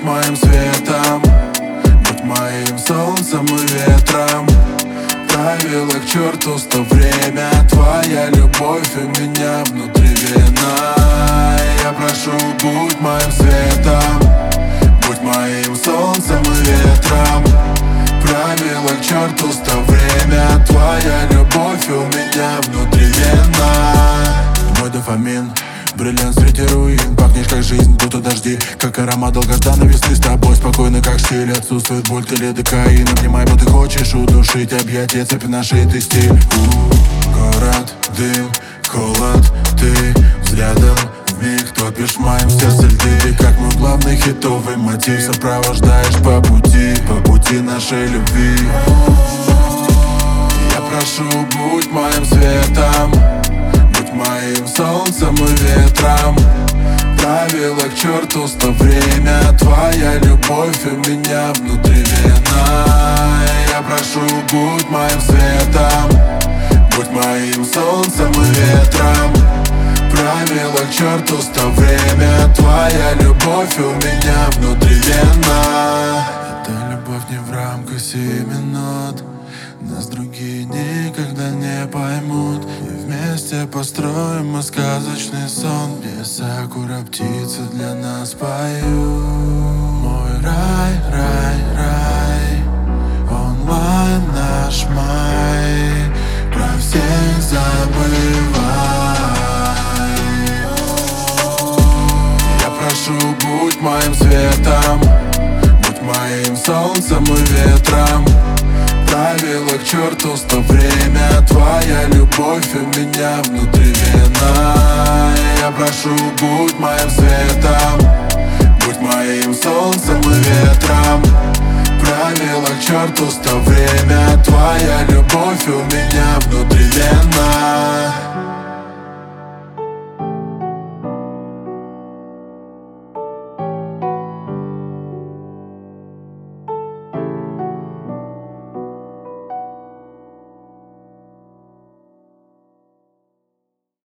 моим светом, будь моим солнцем и ветром. Правила к черту 100 время, твоя любовь у меня внутри вина. Я прошу, будь моим светом, будь моим солнцем и ветром. Правила к черту 100 время, твоя любовь у меня внутри вина. Мой дофамин, бриллиант в свете руин. Пахнешь как жизнь, будто дожди, как аромат долгожданной весны. С тобой спокойно, как стиль, отсутствует боль, ты ледокаин. Обнимай, будто хочешь удушить, объятия, цепи нашитый стиль. Город, дым, холод, ты взглядом вмиг топишь в моем сердце льды. Ты как мой главный хитовый мотив, сопровождаешь по пути нашей любви. Я прошу, будь моим светом, будь моим солнцем и ветром. Правила к черту 100 время, твоя любовь у меня внутри вина. Я прошу, будь моим светом, будь моим солнцем и ветром. Правила к черту 100 время, твоя любовь у меня внутри вина. Эта любовь не в рамках 7 минут, нас другие никогда не поймут. И вместе построим мы сказочный сон, где сакура птицы для нас поют. Мой рай, рай, рай, онлайн наш май, про всех забывай. Я прошу, будь моим светом, будь моим солнцем и ветром. Правила к черту 100 время, твоя любовь у меня внутри вина. Я прошу, будь моим светом, будь моим солнцем и ветром. Правила к черту 100 время, твоя любовь у меня внутри вина.